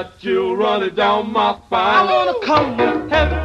got chill running down my spine. I wanna come to heaven.